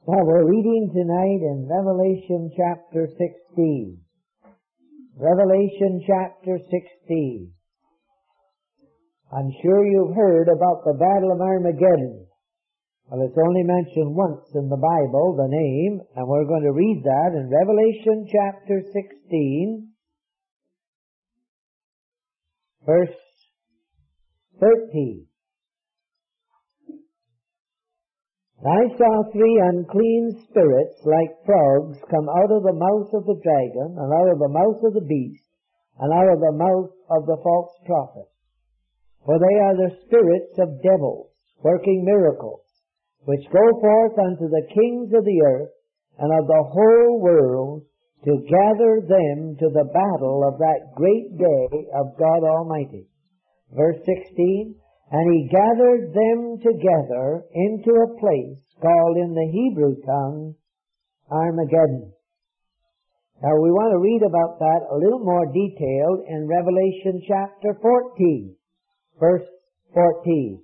Well, we're reading tonight in Revelation chapter 16. Revelation chapter 16. I'm sure you've heard about the Battle of Armageddon. Well, it's only mentioned once in the Bible, the name, and we're going to read that in Revelation chapter 16, verse 13. I saw three unclean spirits like frogs come out of the mouth of the dragon, and out of the mouth of the beast, and out of the mouth of the false prophet. For they are the spirits of devils, working miracles, which go forth unto the kings of the earth and of the whole world, to gather them to the battle of that great day of God Almighty. Verse 16, and he gathered them together into a place called in the Hebrew tongue Armageddon. Now we want to read about that a little more detailed in Revelation chapter 14, verse 14.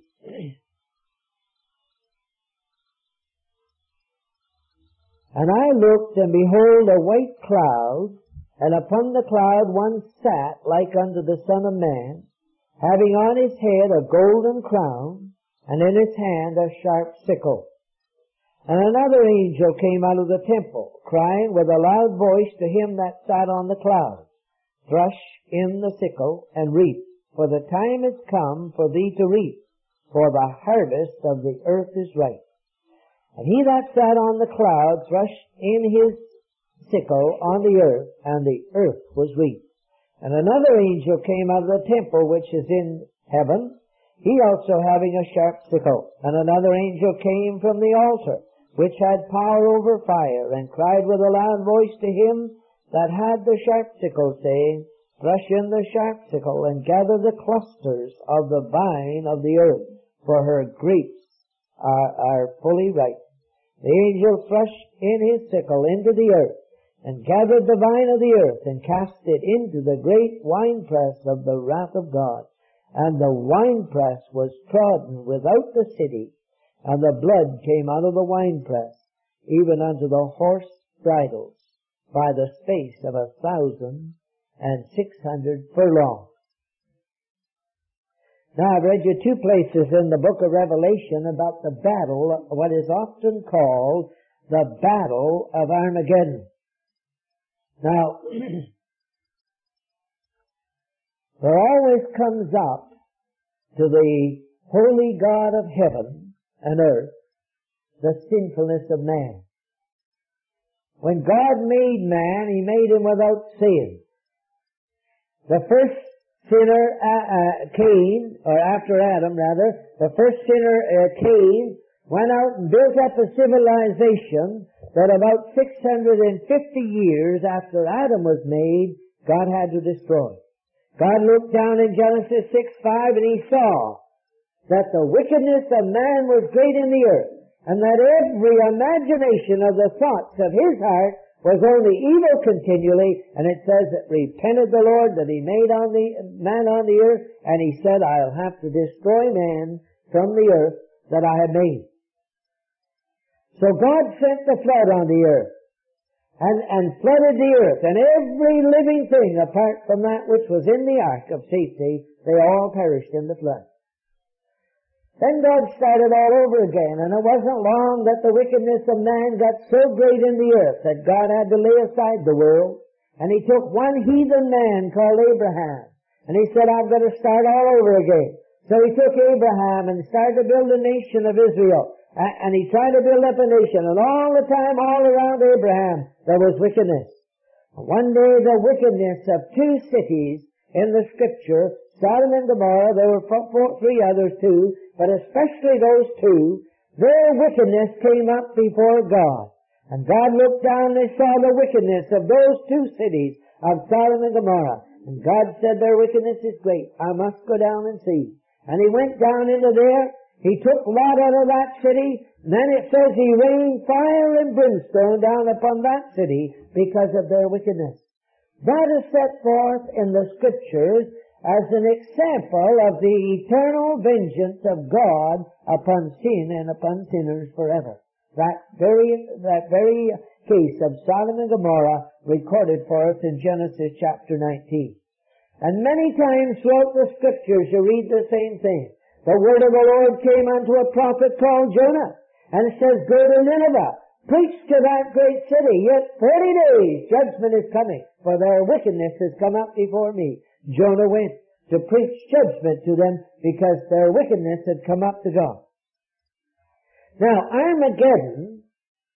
And I looked, and behold a white cloud, and upon the cloud one sat like unto the Son of Man, having on his head a golden crown, and in his hand a sharp sickle. And another angel came out of the temple, crying with a loud voice to him that sat on the cloud, Thrush in the sickle, and reap, for the time is come for thee to reap, for the harvest of the earth is ripe. And he that sat on the cloud thrushed in his sickle on the earth, and the earth was reaped. And another angel came out of the temple which is in heaven, he also having a sharp sickle. And another angel came from the altar, which had power over fire, and cried with a loud voice to him that had the sharp sickle, saying, Thrush in the sharp sickle, and gather the clusters of the vine of the earth, for her grapes are fully ripe. The angel thrust in his sickle into the earth, and gathered the vine of the earth, and cast it into the great winepress of the wrath of God. And the winepress was trodden without the city, and the blood came out of the winepress, even unto the horse bridles, by the space of 1,600 furlongs. Now I've read you two places in the book of Revelation about the battle, what is often called the Battle of Armageddon. Now, there always comes up to the holy God of heaven and earth the sinfulness of man. When God made man, he made him without sin. The first sinner, Cain, or after Adam rather, the first sinner, Cain, went out and built up a civilization that about 650 years after Adam was made, God had to destroy. God looked down in Genesis 6:5 and he saw that the wickedness of man was great in the earth, and that every imagination of the thoughts of his heart was only evil continually, and it says that repented the Lord that he made man on the earth, and he said, I'll have to destroy man from the earth that I have made. So God sent the flood on the earth, and flooded the earth, and every living thing apart from that which was in the ark of safety, they all perished in the flood. Then God started all over again, and it wasn't long that the wickedness of man got so great in the earth that God had to lay aside the world, and he took one heathen man called Abraham, and he said, I've got to start all over again. So he took Abraham and started to build a nation of Israel. And he tried to build up a nation, and all the time, all around Abraham, there was wickedness. One day, the wickedness of two cities in the Scripture, Sodom and Gomorrah, there were three others too, but especially those two, their wickedness came up before God. And God looked down and saw the wickedness of those two cities of Sodom and Gomorrah. And God said, their wickedness is great. I must go down and see. And he went down into there. He took Lot out of that city, and then it says he rained fire and brimstone down upon that city because of their wickedness. That is set forth in the Scriptures as an example of the eternal vengeance of God upon sin and upon sinners forever. That very case of Sodom and Gomorrah recorded for us in Genesis chapter 19. And many times throughout the Scriptures you read the same thing. The word of the Lord came unto a prophet called Jonah, and it says, go to Nineveh, preach to that great city, yet 40 days judgment is coming, for their wickedness has come up before me. Jonah went to preach judgment to them because their wickedness had come up to God. Now, Armageddon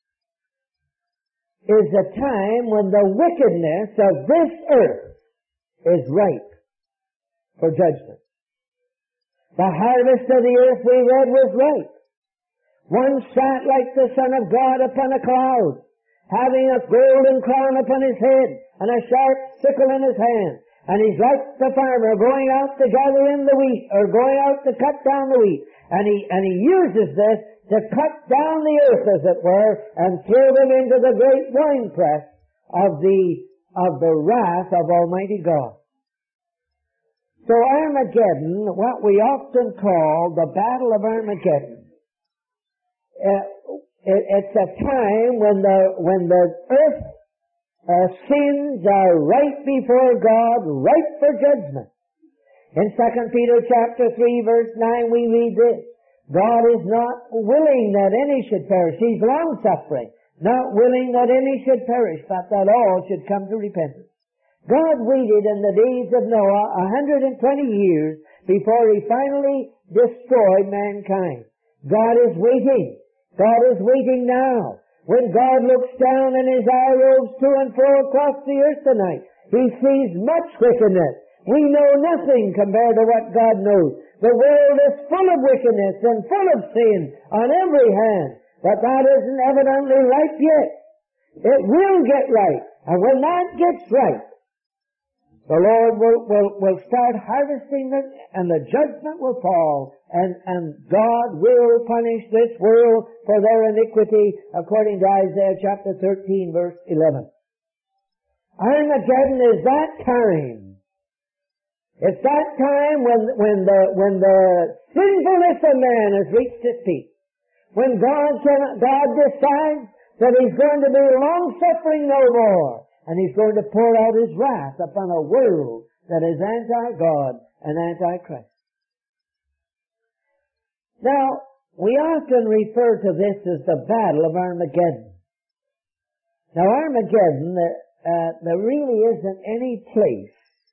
is a time when the wickedness of this earth is ripe for judgment. The harvest of the earth, we read, was ripe. One sat like the Son of God upon a cloud, having a golden crown upon his head, and a sharp sickle in his hand. And he's like the farmer going out to gather in the wheat, or going out to cut down the wheat. And he uses this to cut down the earth, as it were, and throw them into the great winepress of the wrath of Almighty God. So Armageddon, what we often call the Battle of Armageddon, it's a time when the earth sins are right before God, ripe for judgment. In 2 Peter chapter 3 verse 9 we read this, God is not willing that any should perish. He's long-suffering, not willing that any should perish, but that all should come to repentance. God waited in the days of Noah 120 years before he finally destroyed mankind. God is waiting. God is waiting now. When God looks down and his eye roves to and fro across the earth tonight, he sees much wickedness. We know nothing compared to what God knows. The world is full of wickedness and full of sin on every hand. But that isn't evidently ripe yet. It will get ripe. And when that gets ripe, the Lord will start harvesting them, and the judgment will fall, and God will punish this world for their iniquity, according to Isaiah chapter 13, verse 11. Armageddon is that time. It's that time when the sinfulness of man has reached its peak. When God decides that he's going to be long-suffering no more, and he's going to pour out his wrath upon a world that is anti-God and anti-Christ. Now, we often refer to this as the Battle of Armageddon. Now, Armageddon, there really isn't any place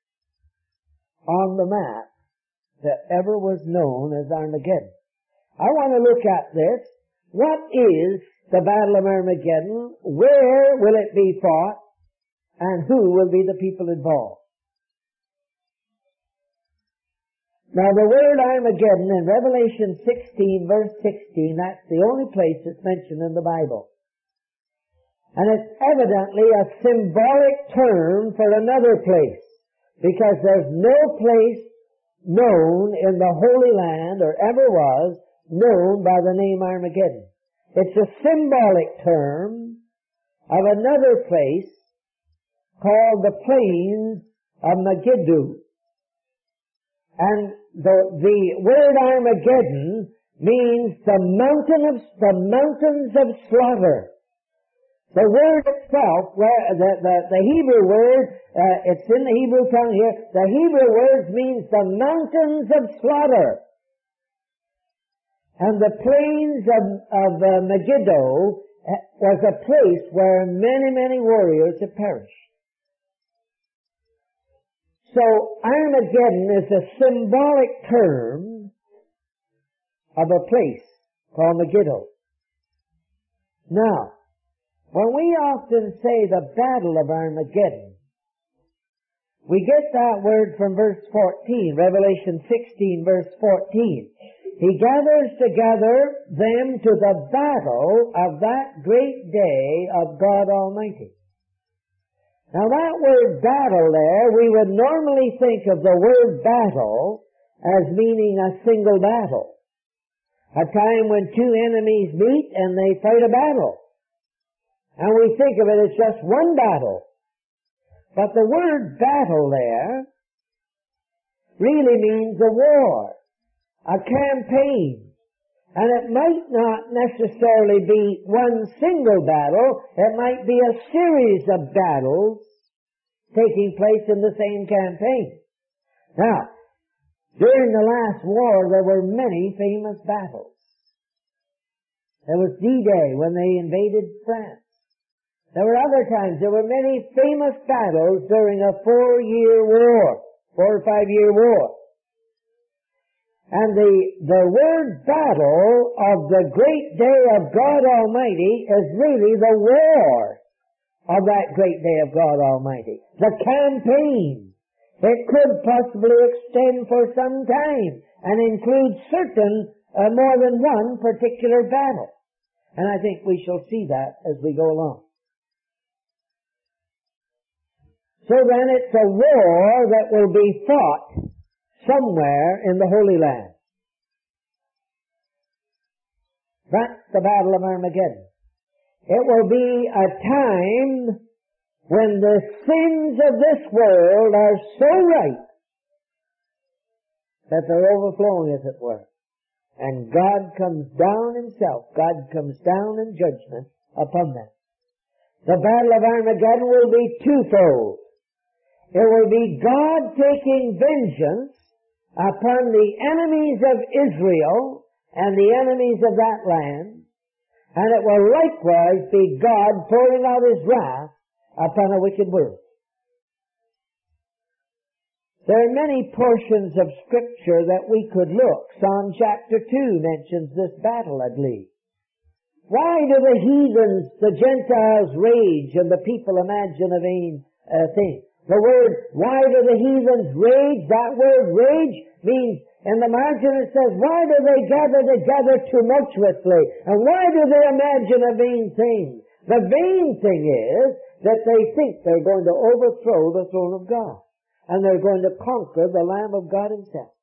on the map that ever was known as Armageddon. I want to look at this. What is the Battle of Armageddon? Where will it be fought? And who will be the people involved? Now the word Armageddon in Revelation 16 verse 16, that's the only place it's mentioned in the Bible. And it's evidently a symbolic term for another place, because there's no place known in the Holy Land, or ever was, known by the name Armageddon. It's a symbolic term of another place called the Plains of Megiddo. And the word Armageddon means the mountains of slaughter. The word itself, the Hebrew word, it's in the Hebrew tongue here, the Hebrew word means the mountains of slaughter. And the plains of Megiddo was a place where many, many warriors had perished. So Armageddon is a symbolic term of a place called Megiddo. Now, when we often say the Battle of Armageddon, we get that word from verse 14, Revelation 16 verse 14. He gathers together them to the battle of that great day of God Almighty. Now that word battle there, we would normally think of the word battle as meaning a single battle. A time when two enemies meet and they fight a battle. And we think of it as just one battle. But the word battle there really means a war, a campaign, And it might not necessarily be one single battle. It might be a series of battles taking place in the same campaign. Now, during the last war, there were many famous battles. There was D-Day when they invaded France. There were other times. There were many famous battles during a 4-year war, 4 or 5 year war. And the word battle of the great day of God Almighty is really the war of that great day of God Almighty. The campaign. It could possibly extend for some time and include certain, more than one particular battle. And I think we shall see that as we go along. So then it's a war that will be fought somewhere in the Holy Land. That's the Battle of Armageddon. It will be a time when the sins of this world are so ripe that they're overflowing, as it were. And God comes down himself. God comes down in judgment upon them. The Battle of Armageddon will be twofold. It will be God taking vengeance upon the enemies of Israel and the enemies of that land, and it will likewise be God pouring out his wrath upon a wicked world. There are many portions of Scripture that we could look. Psalm chapter 2 mentions this battle, I believe. Why do the heathens, the Gentiles, rage and the people imagine a vain thing? The word, why do the heathens rage? That word rage means, in the margin it says, why do they gather together tumultuously? And why do they imagine a vain thing? The vain thing is that they think they're going to overthrow the throne of God. And they're going to conquer the Lamb of God himself.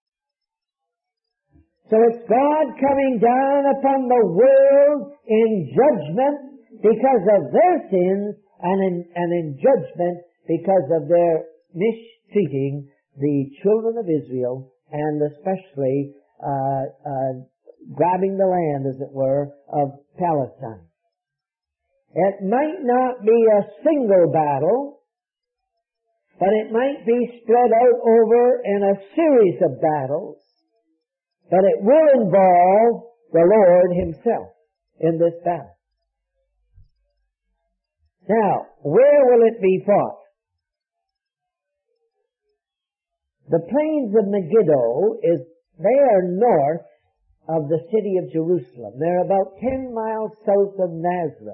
So it's God coming down upon the world in judgment because of their sins and in judgment because of their mistreating the children of Israel and especially grabbing the land, as it were, of Palestine. It might not be a single battle, but it might be spread out over in a series of battles, but it will involve the Lord himself in this battle. Now, where will it be fought? The plains of Megiddo they are north of the city of Jerusalem. They're about 10 miles south of Nazareth.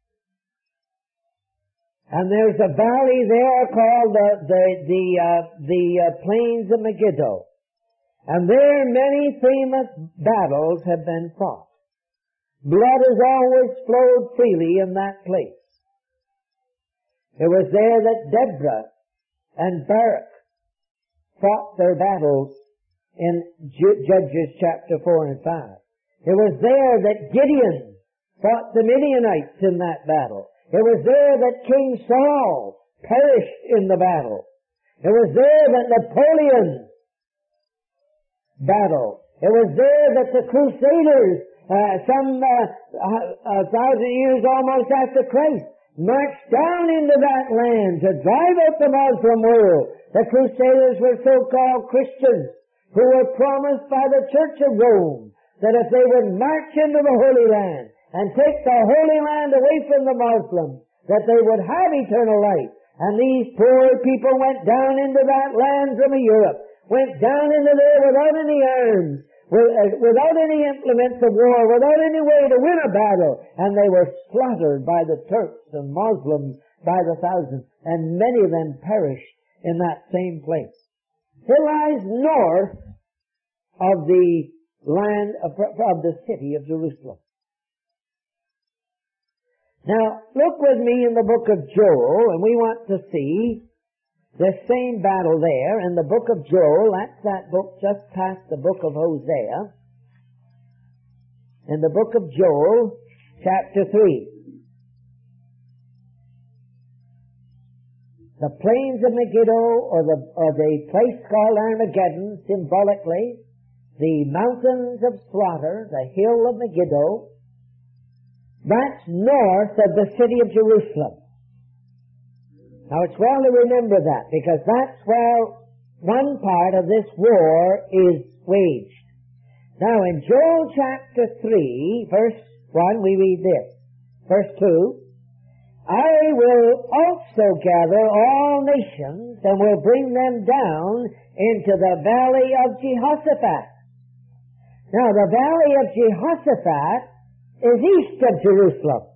And there's a valley there called the plains of Megiddo. And there many famous battles have been fought. Blood has always flowed freely in that place. It was there that Deborah and Barak fought their battles in Judges chapter 4 and 5. It was there that Gideon fought the Midianites in that battle. It was there that King Saul perished in the battle. It was there that Napoleon battled. It was there that the Crusaders, some 1,000 years almost after Christ, marched down into that land to drive out the Muslim world. The Crusaders were so-called Christians who were promised by the Church of Rome that if they would march into the Holy Land and take the Holy Land away from the Muslims, that they would have eternal life. And these poor people went down into that land from Europe, went down into there without any arms, without any implements of war, without any way to win a battle, and they were slaughtered by the Turks and Muslims by the thousands, and many of them perished in that same place. It lies north of the land of the city of Jerusalem. Now, look with me in the book of Joel, and we want to see the same battle there in the book of Joel. That's that book just past the book of Hosea. In the book of Joel, chapter 3. The plains of Megiddo, or the place called Armageddon, symbolically, the mountains of slaughter, the hill of Megiddo, that's north of the city of Jerusalem. Now it's well to remember that, because that's where one part of this war is waged. Now in Joel chapter 3, verse 1, we read this. Verse 2, I will also gather all nations and will bring them down into the valley of Jehoshaphat. Now the valley of Jehoshaphat is east of Jerusalem.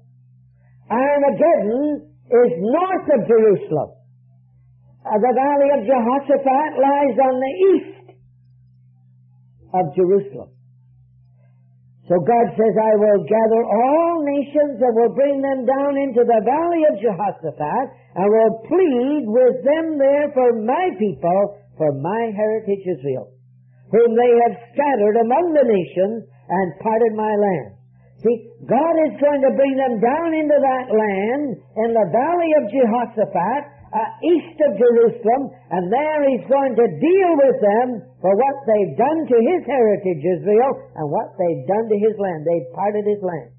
Armageddon is north of Jerusalem. The valley of Jehoshaphat lies on the east of Jerusalem. So God says, I will gather all nations and will bring them down into the valley of Jehoshaphat and will plead with them there for my people, for my heritage Israel, whom they have scattered among the nations and parted my land. See, God is going to bring them down into that land in the valley of Jehoshaphat, east of Jerusalem, and there He's going to deal with them for what they've done to His heritage Israel and what they've done to His land. They've parted His land.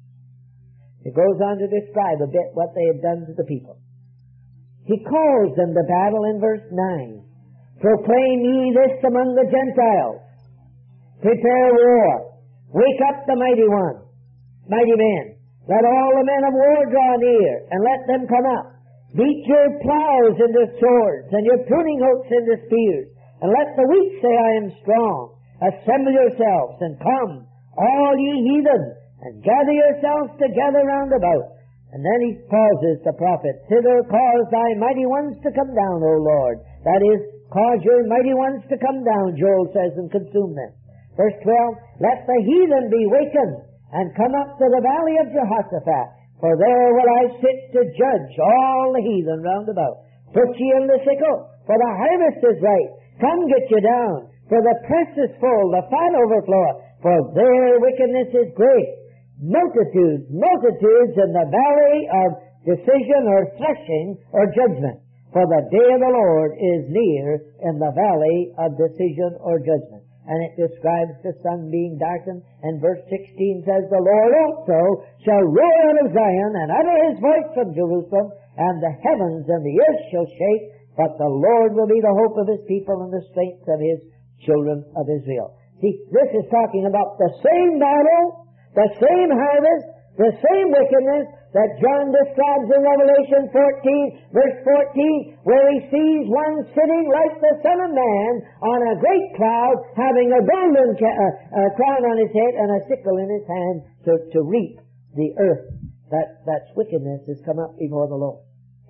It goes on to describe a bit what they have done to the people. He calls them to battle in verse 9. Proclaim ye this among the Gentiles. Prepare war. Wake up the mighty one, mighty men. Let all the men of war draw near, and let them come up. Beat your plows into swords, and your pruning hooks into spears, and let the weak say, I am strong. Assemble yourselves, and come, all ye heathen, and gather yourselves together round about. And then he pauses the prophet. Thither cause thy mighty ones to come down, O Lord. That is, cause your mighty ones to come down, Joel says, and consume them. Verse 12, let the heathen be wakened, and come up to the valley of Jehoshaphat. For there will I sit to judge all the heathen round about. Put ye in the sickle, for the harvest is ripe. Come get you down, for the press is full, the fat overfloweth, for their wickedness is great. Multitudes, multitudes in the valley of decision or threshing or judgment. For the day of the Lord is near in the valley of decision or judgment. And it describes the sun being darkened. And verse 16 says, the Lord also shall roar out of Zion and utter His voice from Jerusalem, and the heavens and the earth shall shake, but the Lord will be the hope of His people and the strength of His children of Israel. See, this is talking about the same battle, the same harvest, the same wickedness that John describes in Revelation 14, verse 14, where he sees one sitting like the Son of Man on a great cloud, having a golden crown on his head and a sickle in his hand to reap the earth. That's wickedness has come up before the Lord.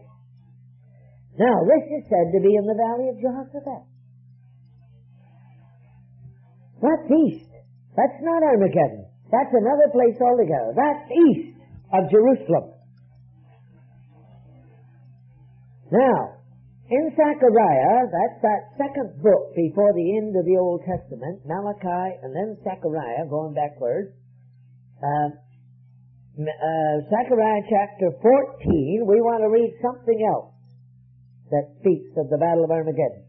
Now, this is said to be in the valley of Jehoshaphat. That's east. That's not Armageddon. That's another place altogether. That's east of Jerusalem. Now, in Zechariah, that's that second book before the end of the Old Testament, Malachi and then Zechariah, going backwards. Zechariah chapter 14, we want to read something else that speaks of the Battle of Armageddon.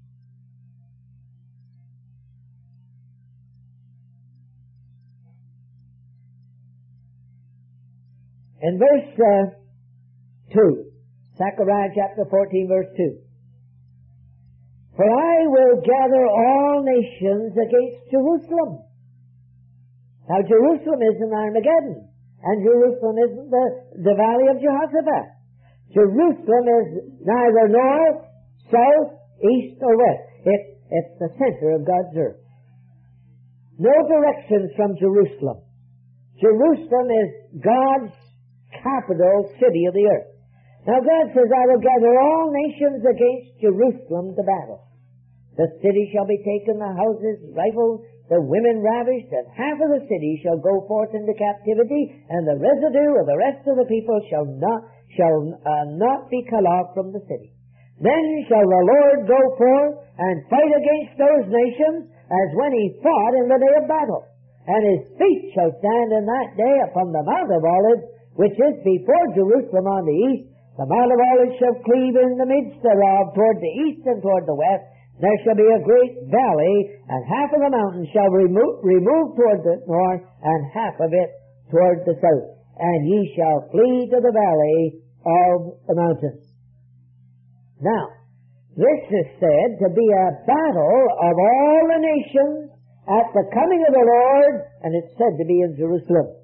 In verse 2, Zechariah chapter 14, verse 2. For I will gather all nations against Jerusalem. Now Jerusalem isn't Armageddon, and Jerusalem isn't the valley of Jehoshaphat. Jerusalem is neither north, south, east, or west. It's the center of God's earth. No directions from Jerusalem. Jerusalem is God's capital city of the earth. Now God says, I will gather all nations against Jerusalem to battle. The city shall be taken, the houses rifled, the women ravished, and half of the city shall go forth into captivity, and the residue of the rest of the people shall not be cut off from the city. Then shall the Lord go forth and fight against those nations as when He fought in the day of battle. And His feet shall stand in that day upon the Mount of Olives, which is before Jerusalem on the east. The Mount of Olives shall cleave in the midst thereof toward the east and toward the west. There shall be a great valley, and half of the mountain shall remove toward the north, and half of it toward the south. And ye shall flee to the valley of the mountains. Now, this is said to be a battle of all the nations at the coming of the Lord, and it's said to be in Jerusalem.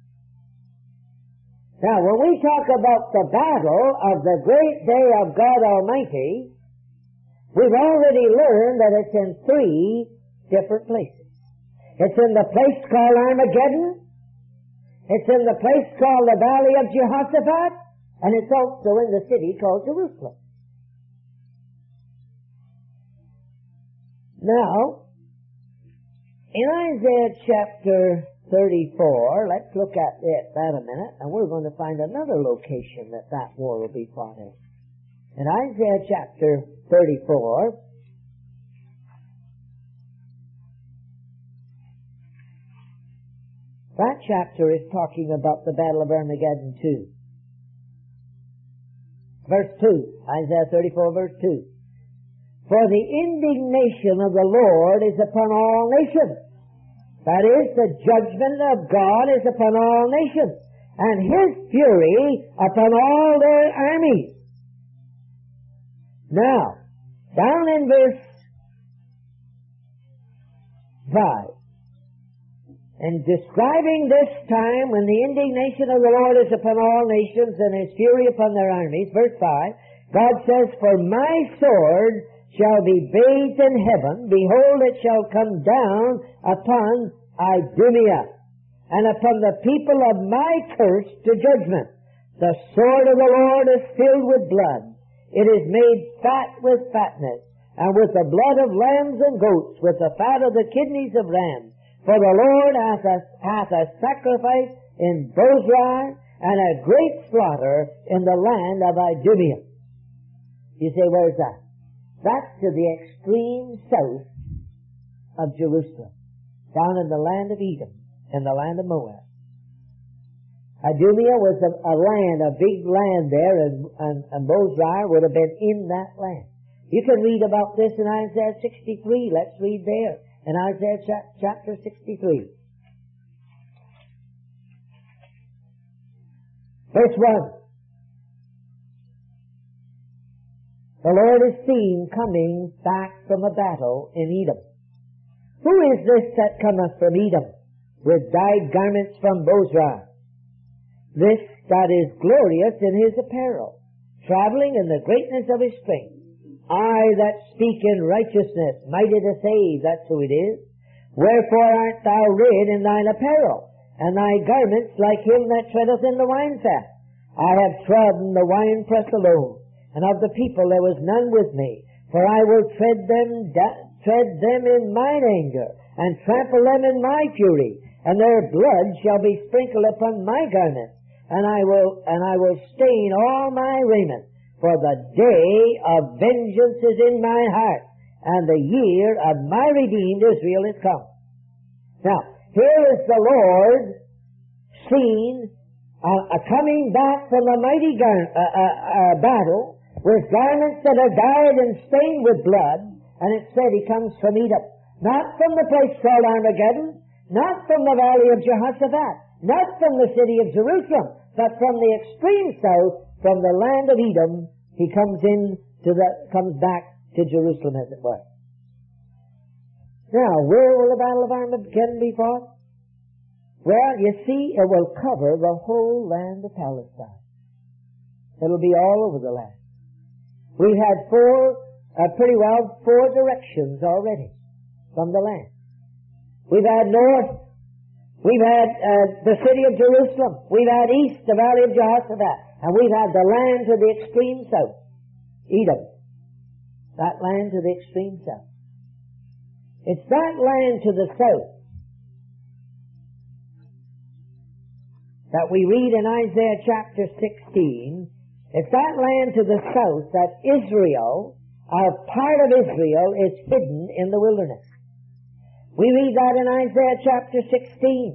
Now, when we talk about the battle of the great day of God Almighty, we've already learned that it's in 3 different places. It's in the place called Armageddon, it's in the place called the Valley of Jehoshaphat, and it's also in the city called Jerusalem. Now, in Isaiah chapter 34, let's look at that a minute, and we're going to find another location that war will be fought in. In Isaiah chapter 34, that chapter is talking about the Battle of Armageddon too. Verse 2, Isaiah 34 verse 2. For the indignation of the Lord is upon all nations. That is, the judgment of God is upon all nations, and His fury upon all their armies. Now, down in verse 5, in describing this time when the indignation of the Lord is upon all nations and His fury upon their armies, verse 5, God says, For my sword shall be bathed in heaven, behold, it shall come down upon Idumea, and upon the people of my curse to judgment. The sword of the Lord is filled with blood. It is made fat with fatness, and with the blood of lambs and goats, with the fat of the kidneys of rams. For the Lord hath a sacrifice in Bozrah, and a great slaughter in the land of Idumea. You say, where's that? That's to the extreme south of Jerusalem, down in the land of Edom, in the land of Moab. Idumea was a land, a big land there, and Bozrah would have been in that land. You can read about this in Isaiah 63. Let's read there, in Isaiah chapter 63. Verse 1. The Lord is seen coming back from a battle in Edom. Who is this that cometh from Edom, with dyed garments from Bozrah? This that is glorious in his apparel, traveling in the greatness of his strength. I that speak in righteousness, mighty to save, that's who it is. Wherefore art thou red in thine apparel, and thy garments like him that treadeth in the winefat? I have trodden the winepress alone, and of the people there was none with me. For I will tread them in mine anger, and trample them in my fury, and their blood shall be sprinkled upon my garments, and I will stain all my raiment. For the day of vengeance is in my heart, and the year of my redeemed Israel is come. Now, here is the Lord seen coming back from a mighty battle, with garments that are dyed and stained with blood, and it said he comes from Edom. Not from the place called Armageddon, not from the valley of Jehoshaphat, not from the city of Jerusalem, but from the extreme south, from the land of Edom, he comes back to Jerusalem, as it were. Now, where will the battle of Armageddon be fought? Well, you see, it will cover the whole land of Palestine. It'll be all over the land. We've had four directions already from the land. We've had north, we've had the city of Jerusalem, we've had east, the valley of Jehoshaphat, and we've had the land to the extreme south, Edom. That land to the extreme south. It's that land to the south that we read in Isaiah chapter 16. It's that land to the south that Israel, or part of Israel, is hidden in the wilderness. We read that in Isaiah chapter 16.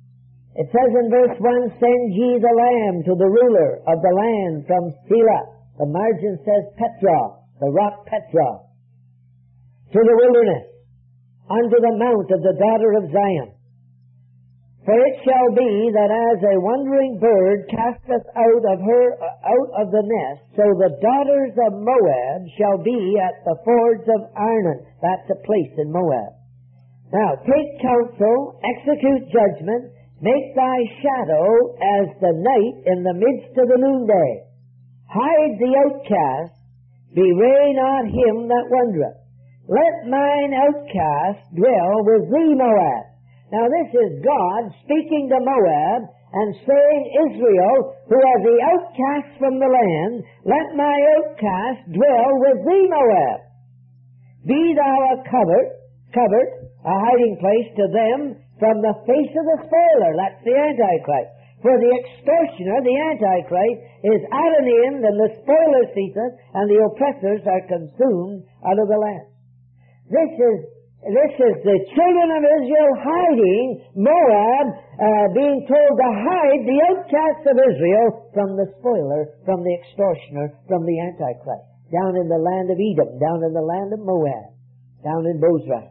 It says in verse 1, Send ye the lamb to the ruler of the land from Selah. The margin says Petra, the rock Petra, to the wilderness, unto the mount of the daughter of Zion. For it shall be that as a wandering bird casteth out of the nest, so the daughters of Moab shall be at the fords of Arnon. That's a place in Moab. Now, take counsel, execute judgment, make thy shadow as the night in the midst of the noonday. Hide the outcast, bewray not him that wandereth. Let mine outcast dwell with thee, Moab. Now this is God speaking to Moab and saying, Israel, who are the outcasts from the land, let my outcast dwell with thee, Moab. Be thou a covert, a hiding place to them from the face of the spoiler. That's the Antichrist. For the extortioner, the Antichrist, is at an end, and the spoiler ceaseth, and the oppressors are consumed out of the land. This is the children of Israel hiding, Moab being told to hide the outcasts of Israel from the spoiler, from the extortioner, from the Antichrist. Down in the land of Edom, down in the land of Moab, down in Bozrah.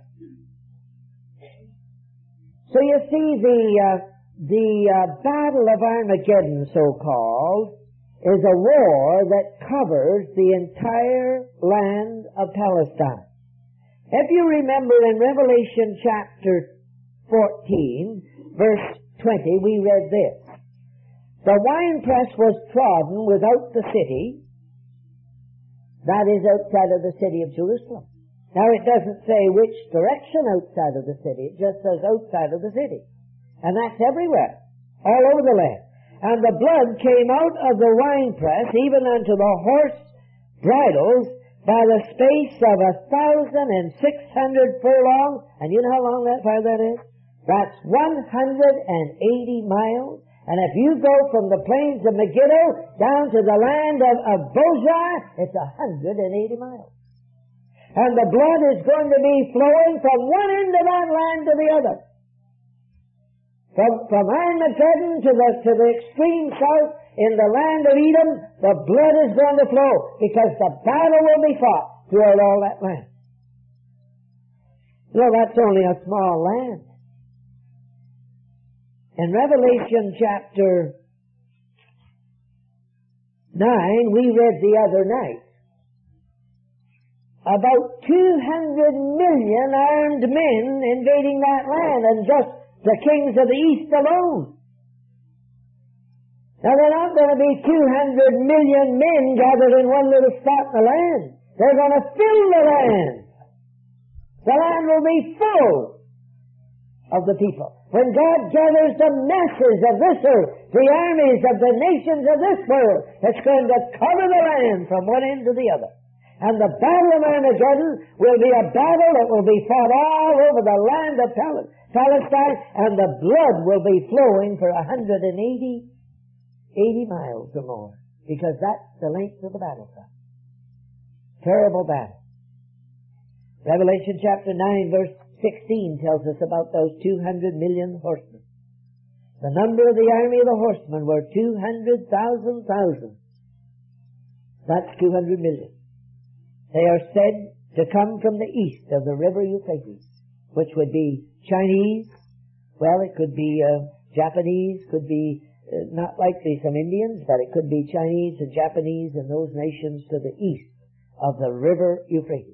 So you see the Battle of Armageddon, so-called, is a war that covers the entire land of Palestine. If you remember in Revelation chapter 14, verse 20, we read this. The winepress was trodden without the city, that is outside of the city of Jerusalem. Now it doesn't say which direction outside of the city, it just says outside of the city. And that's everywhere, all over the land. And the blood came out of the winepress, even unto the horse bridles, by the space of 1,600 furlongs, and you know how long that far that is? That's 180 miles. And if you go from the plains of Megiddo down to the land of Bozrah, it's 180 miles. And the blood is going to be flowing from one end of that land to the other. From Armageddon to the extreme south, in the land of Edom, the blood is going to flow, because the battle will be fought throughout all that land. You know, that's only a small land. In Revelation chapter 9, we read the other night about 200 million armed men invading that land, and just the kings of the east alone. Now they're not going to be 200 million men gathered in one little spot in the land. They're going to fill the land. The land will be full of the people. When God gathers the masses of this earth, the armies of the nations of this world, it's going to cover the land from one end to the other. And the battle of Armageddon will be a battle that will be fought all over the land of Palestine, and the blood will be flowing for 180 miles or more, because that's the length of the battlefront. Terrible battle. Revelation chapter 9 verse 16 tells us about those 200 million horsemen. The number of the army of the horsemen were 200,000. That's 200 million. They are said to come from the east of the river Euphrates, which would be Chinese. Well, it could be Japanese, could be not likely some Indians, but it could be Chinese and Japanese and those nations to the east of the river Euphrates.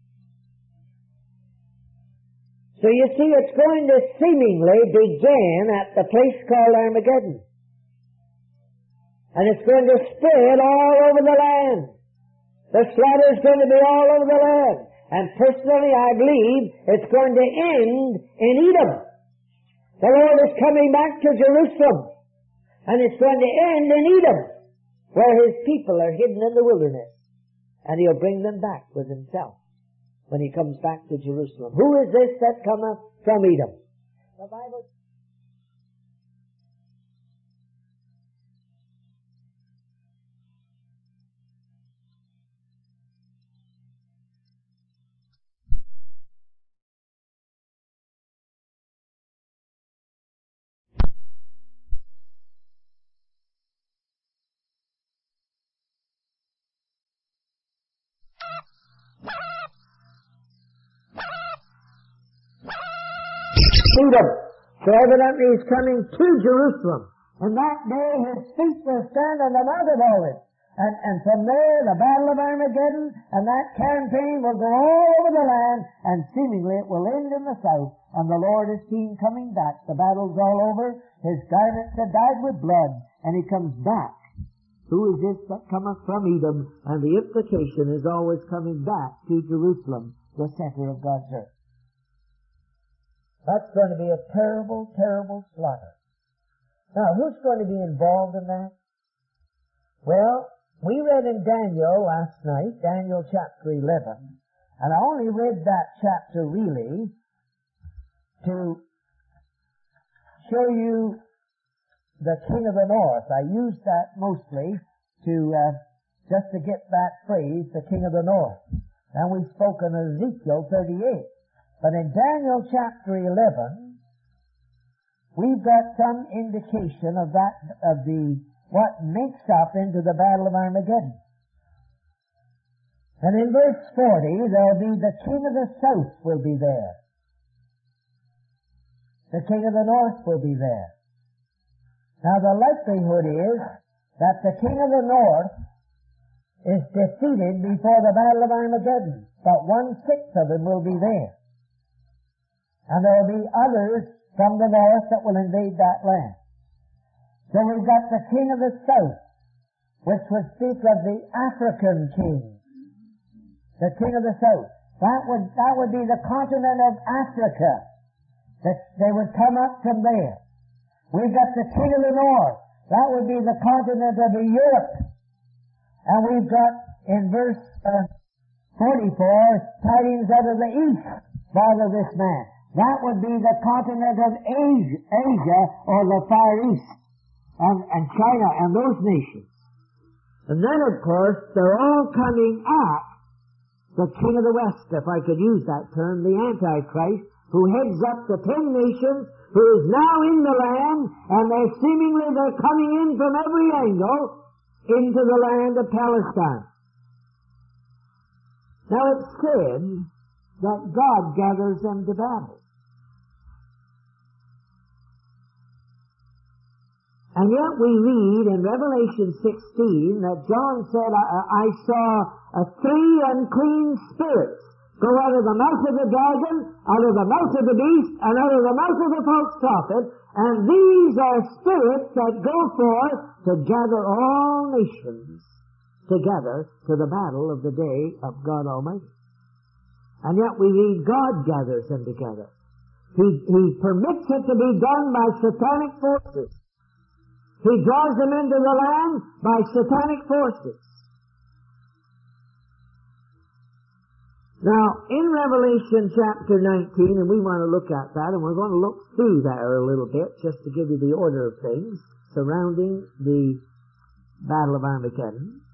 So you see, it's going to seemingly begin at the place called Armageddon. And it's going to spread all over the land. The slaughter is going to be all over the land. And personally, I believe it's going to end in Edom. The Lord is coming back to Jerusalem. And it's going to end in Edom, where His people are hidden in the wilderness. And He'll bring them back with Himself when He comes back to Jerusalem. Who is this that cometh from Edom? The Bible Edom. So evidently he's coming to Jerusalem. And that day his feet will stand on the Mount of Olives. And from there, the Battle of Armageddon, and that campaign will go all over the land, and seemingly it will end in the south, and the Lord is seen coming back. The battle's all over, his garments are dyed with blood, and he comes back. Who is this that cometh from Edom? And the implication is always coming back to Jerusalem, the center of God's earth. That's going to be a terrible, terrible slaughter. Now, who's going to be involved in that? Well, we read in Daniel last night, Daniel chapter 11, and I only read that chapter really to show you the king of the north. I used that mostly to just to get that phrase, the king of the north. And we spoke on Ezekiel 38. But in Daniel chapter 11, we've got some indication of that, of the what makes up into the Battle of Armageddon. And in verse 40, there'll be the king of the south will be there. The king of the north will be there. Now the likelihood is that the king of the north is defeated before the Battle of Armageddon, but 1/6 of him will be there. And there will be others from the north that will invade that land. So we've got the king of the south, which would speak of the African king. The king of the south. That would be the continent of Africa. That they would come up from there. We've got the king of the north. That would be the continent of Europe. And we've got in verse 44, tidings out of the east, follow this man. That would be the continent of Asia or the Far East. And China and those nations. And then, of course, they're all coming at the king of the west, if I could use that term, the Antichrist, who heads up the 10 nations, who is now in the land, and they're coming in from every angle into the land of Palestine. Now it's said that God gathers them to battle. And yet we read in Revelation 16 that John said, I saw 3 unclean spirits go out of the mouth of the dragon, out of the mouth of the beast, and out of the mouth of the false prophet, and these are spirits that go forth to gather all nations together to the battle of the day of God Almighty. And yet we read God gathers them together. He permits it to be done by satanic forces. He draws them into the land by satanic forces. Now, in Revelation chapter 19, and we want to look at that, and we're going to look through there a little bit, just to give you the order of things surrounding the Battle of Armageddon.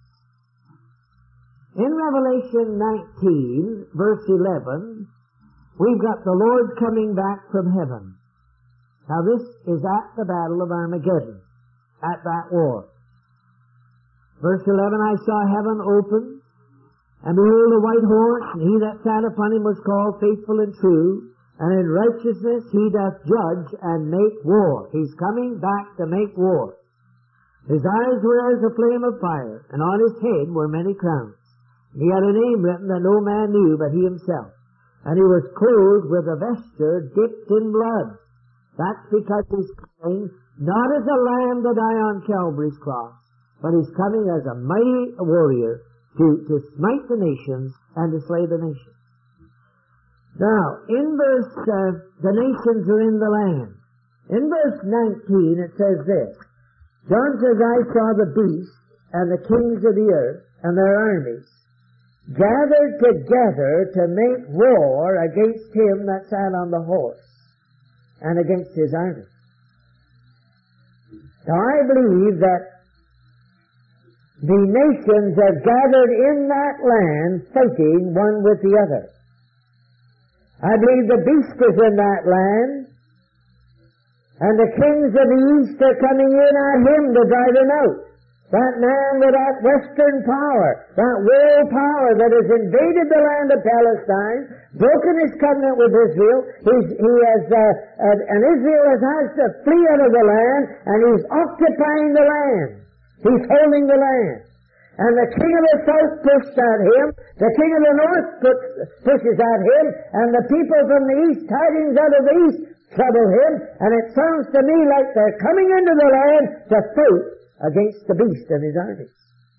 In Revelation 19, verse 11, we've got the Lord coming back from heaven. Now this is at the Battle of Armageddon, at that war. Verse 11, I saw heaven open, and behold a white horse, and he that sat upon him was called Faithful and True, and in righteousness he doth judge and make war. He's coming back to make war. His eyes were as a flame of fire, and on his head were many crowns. He had a name written that no man knew but he himself. And he was clothed with a vesture dipped in blood. That's because he's coming not as a lamb to die on Calvary's cross, but he's coming as a mighty warrior to smite the nations and to slay the nations. Now, in verse, the nations are in the land. In verse 19 it says this, John says, I saw the beast and the kings of the earth and their armies gathered together to make war against him that sat on the horse and against his army. Now I believe that the nations are gathered in that land fighting one with the other. I believe the beast is in that land, and the kings of the east are coming in at him to drive him out. That man with that Western power, that world power that has invaded the land of Palestine, broken his covenant with Israel, and Israel has to flee out of the land, and he's occupying the land. He's holding the land. And the king of the south pushed at him, the king of the north pushes at him, and the people from the east, tidings out of the east, trouble him, and it sounds to me like they're coming into the land to fight against the beast and his armies.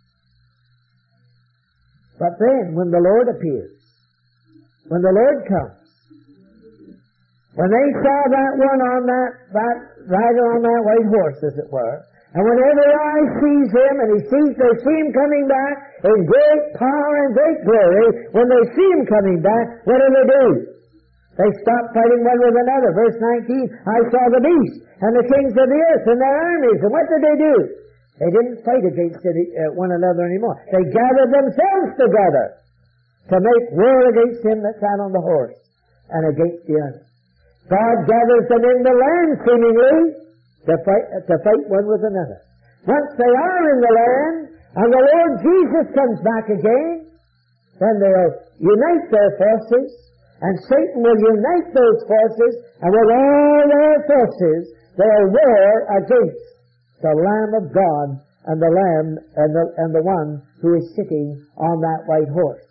But then, when the Lord appears, when the Lord comes, when they saw that one on that rider on that white horse, as it were, and when every eye sees him, and they see him coming back in great power and great glory, when they see him coming back, what do? They stop fighting one with another. Verse 19, I saw the beast and the kings of the earth and their armies. And what did they do? They didn't fight against one another anymore. They gathered themselves together to make war against him that sat on the horse and against the army. God gathers them in the land, seemingly, to fight one with another. Once they are in the land, and the Lord Jesus comes back again, then they'll unite their forces, and Satan will unite those forces, and with all their forces, they'll war against the Lamb of God and the Lamb and the one who is sitting on that white horse.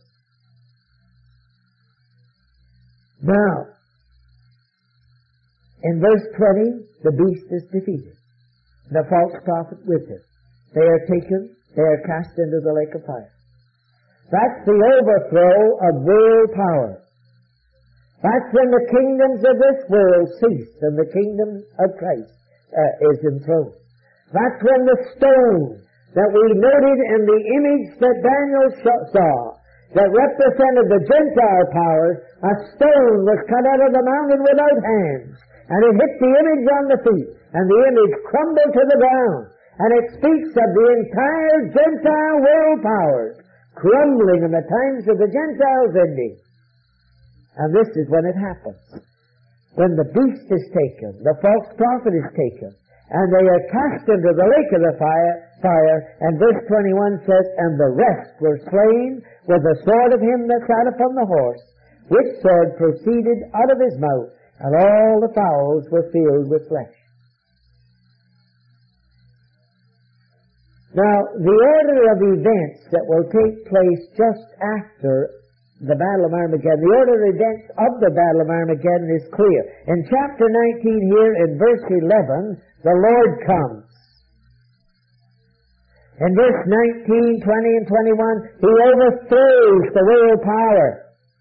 Now, in verse 20, the beast is defeated. The false prophet with him. They are taken, they are cast into the lake of fire. That's the overthrow of world power. That's when the kingdoms of this world cease and the kingdom of Christ is enthroned. That's when the stone that we noted in the image that Daniel saw, that represented the Gentile powers, a stone was cut out of the mountain without hands, and it hit the image on the feet, and the image crumbled to the ground. And it speaks of the entire Gentile world powers crumbling in the times of the Gentiles ending. And this is when it happens. When the beast is taken, the false prophet is taken, and they are cast into the lake of the fire, and verse 21 says, and the rest were slain with the sword of him that sat upon the horse, which sword proceeded out of his mouth, and all the fowls were filled with flesh. Now, the order of events that will take place just after the Battle of Armageddon, the order of events of the Battle of Armageddon is clear. In chapter 19 here, in verse 11, the Lord comes. In verse 19, 20, and 21, He overthrows the world power.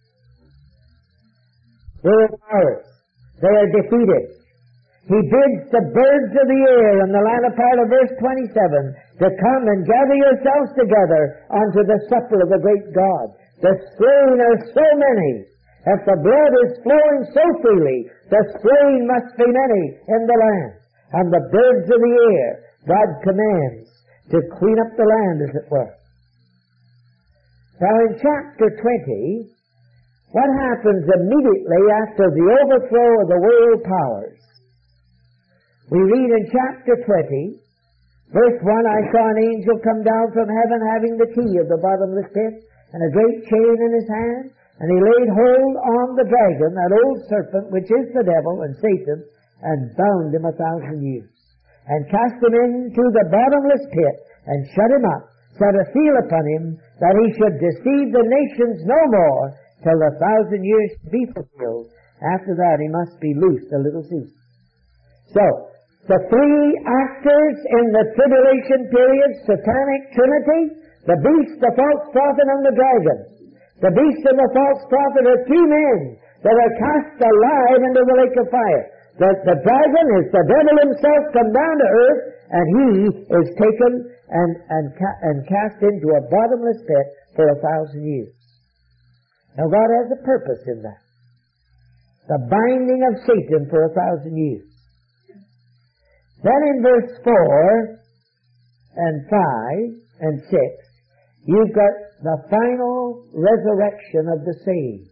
World powers. They are defeated. He bids the birds of the air in the latter part of verse 27 to come and gather yourselves together unto the supper of the great God. The slain are so many. If the blood is flowing so freely, the slain must be many in the land. And the birds of the air, God commands to clean up the land, as it were. Now in chapter 20, what happens immediately after the overthrow of the world powers? We read in chapter 20, verse 1, I saw an angel come down from heaven having the key of the bottomless pit and a great chain in his hand, and he laid hold on the dragon, that old serpent, which is the devil and Satan, and bound him 1,000 years, and cast him into the bottomless pit, and shut him up, set a seal upon him, that he should deceive the nations no more, till the 1,000 years be fulfilled. After that he must be loosed a little season. So, the three actors in the tribulation period, satanic trinity, the beast, the false prophet, and the dragon. The beast and the false prophet are two men that are cast alive into the lake of fire. The dragon is the devil himself come down to earth, and he is taken and cast into a bottomless pit for 1,000 years. Now God has a purpose in that. The binding of Satan for 1,000 years. Then in verse 4 and 5 and 6, you've got the final resurrection of the saved.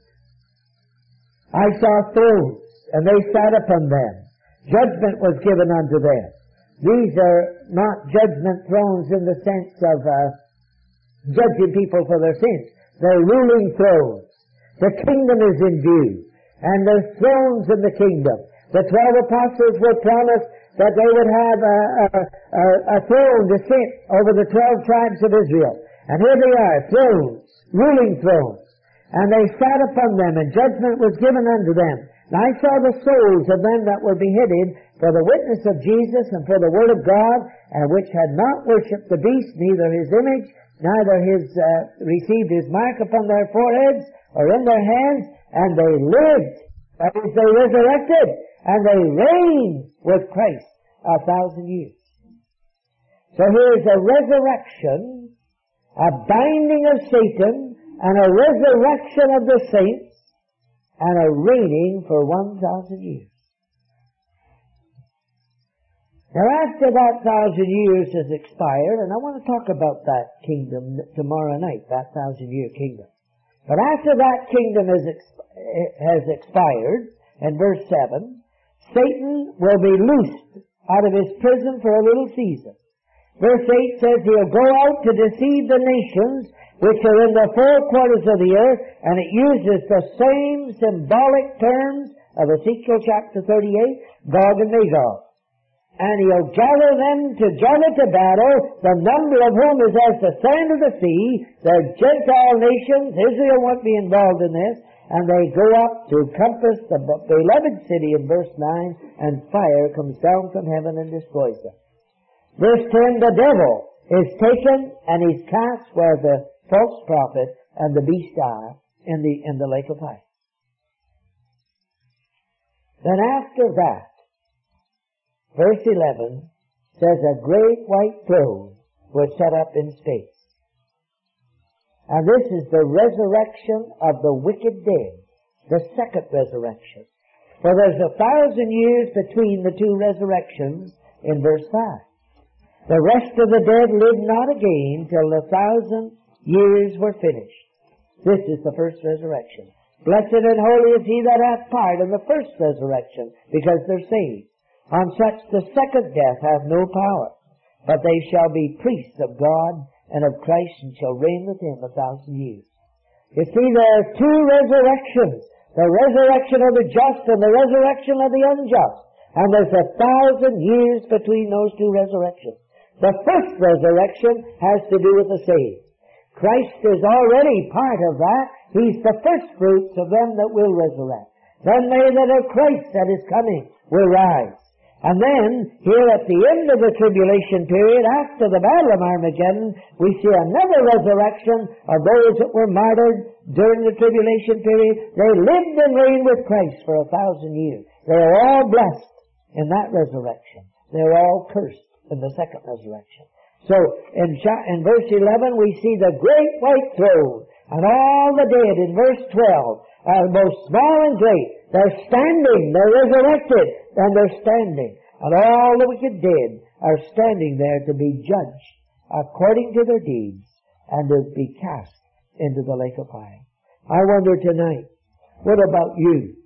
I saw thrones, and they sat upon them. Judgment was given unto them. These are not judgment thrones in the sense of judging people for their sins. They're ruling thrones. The kingdom is in view. And there's thrones in the kingdom. The 12 apostles were promised that they would have a throne to sit over the 12 tribes of Israel. And here they are, thrones, ruling thrones. And they sat upon them, and judgment was given unto them. And I saw the souls of them that were beheaded for the witness of Jesus and for the word of God, and which had not worshipped the beast, neither his image, neither received his mark upon their foreheads or in their hands, and they lived, that is, they resurrected, and they reigned with Christ 1,000 years. So here's a resurrection, a binding of Satan, and a resurrection of the saints, and a reigning for 1,000 years. Now after that 1,000 years has expired, and I want to talk about that kingdom tomorrow night, that 1,000-year kingdom. But after that kingdom has expired, in verse 7, Satan will be loosed out of his prison for a little season. Verse 8 says he'll go out to deceive the nations which are in the four quarters of the earth, and it uses the same symbolic terms of Ezekiel chapter 38, Gog and Magog. And he'll gather them together to battle, the number of whom is as the sand of the sea. They're Gentile nations. Israel won't be involved in this. And they go up to compass the beloved city in verse 9, and fire comes down from heaven and destroys them. Verse 10, the devil is taken and is cast where the false prophet and the beast are in the lake of fire. Then after that, verse 11 says a great white throne was set up in space. And this is the resurrection of the wicked dead, the second resurrection. For there's 1,000 years between the two resurrections in verse 5. The rest of the dead lived not again till the 1,000 years were finished. This is the first resurrection. Blessed and holy is he that hath part in the first resurrection, because they're saved. On such the second death hath no power, but they shall be priests of God and of Christ, and shall reign with him 1,000 years. You see, there are two resurrections. The resurrection of the just and the resurrection of the unjust. And there's 1,000 years between those two resurrections. The first resurrection has to do with the saved. Christ is already part of that. He's the first fruits of them that will resurrect. Then they that are Christ that is coming will rise. And then, here at the end of the tribulation period, after the battle of Armageddon, we see another resurrection of those that were martyred during the tribulation period. They lived and reigned with Christ for 1,000 years. They are all blessed in that resurrection. They are all cursed in the second resurrection. So, in verse 11, we see the great white throne, and all the dead in verse 12, both small and great. They're standing, they're resurrected, and they're standing. And all the wicked dead are standing there to be judged according to their deeds and to be cast into the lake of fire. I wonder tonight, what about you?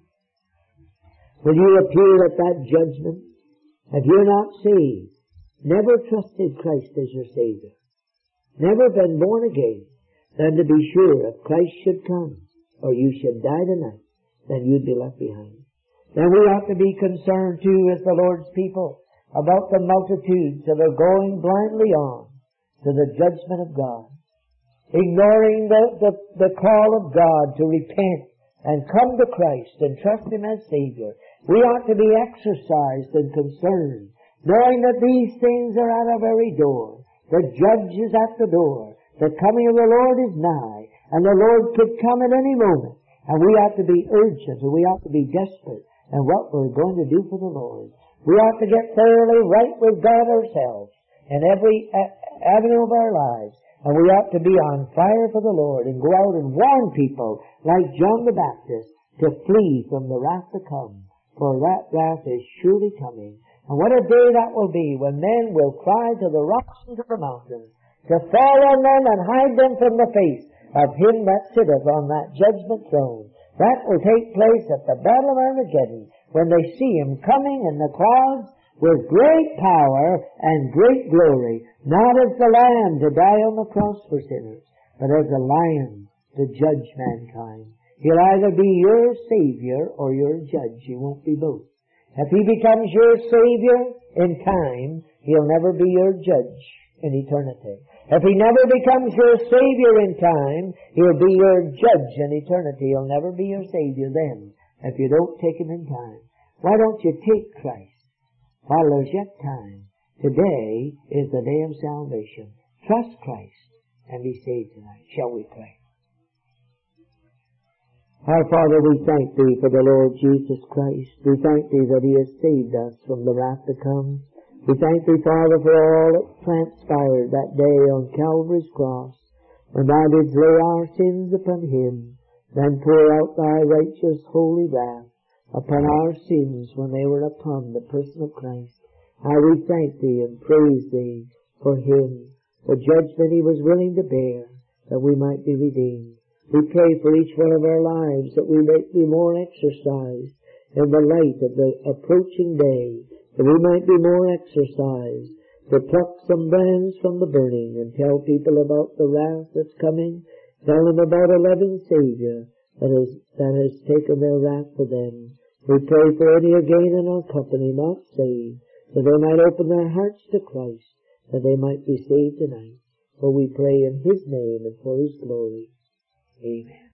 Will you appear at that judgment? If you're not saved, never trusted Christ as your Savior, never been born again, then to be sure, if Christ should come, or you should die tonight, then you'd be left behind. Then we ought to be concerned too, as the Lord's people, about the multitudes that are going blindly on to the judgment of God, ignoring the call of God to repent and come to Christ and trust Him as Savior. We ought to be exercised and concerned, knowing that these things are at our very door. The judge is at the door. The coming of the Lord is nigh, and the Lord could come at any moment. And we ought to be urgent, and we ought to be desperate in what we're going to do for the Lord. We ought to get thoroughly right with God ourselves in every avenue of our lives. And we ought to be on fire for the Lord and go out and warn people like John the Baptist to flee from the wrath to come. For that wrath is surely coming. And what a day that will be when men will cry to the rocks and to the mountains to fall on them and hide them from the face of Him that sitteth on that judgment throne. That will take place at the battle of Armageddon, when they see Him coming in the clouds with great power and great glory, not as the Lamb to die on the cross for sinners, but as a Lion to judge mankind. He'll either be your Savior or your judge. He won't be both. If He becomes your Savior in time, He'll never be your judge in eternity. If He never becomes your Savior in time, He'll be your judge in eternity. He'll never be your Savior then, if you don't take Him in time. Why don't you take Christ while there's yet time? Today is the day of salvation. Trust Christ and be saved tonight. Shall we pray? Our Father, we thank Thee for the Lord Jesus Christ. We thank Thee that He has saved us from the wrath to come. We thank Thee, Father, for all that transpired that day on Calvary's cross, when Thou didst lay our sins upon Him, then pour out Thy righteous holy wrath upon our sins when they were upon the person of Christ. How we thank Thee and praise Thee for Him, the judgment He was willing to bear, that we might be redeemed. We pray for each one of our lives that we might be more exercised in the light of the approaching day, that we might be more exercised to pluck some brands from the burning and tell people about the wrath that's coming, tell them about a loving Savior that has taken their wrath for them. We pray for any again in our company not saved, that they might open their hearts to Christ, that they might be saved tonight. For we pray in His name and for His glory. Amen.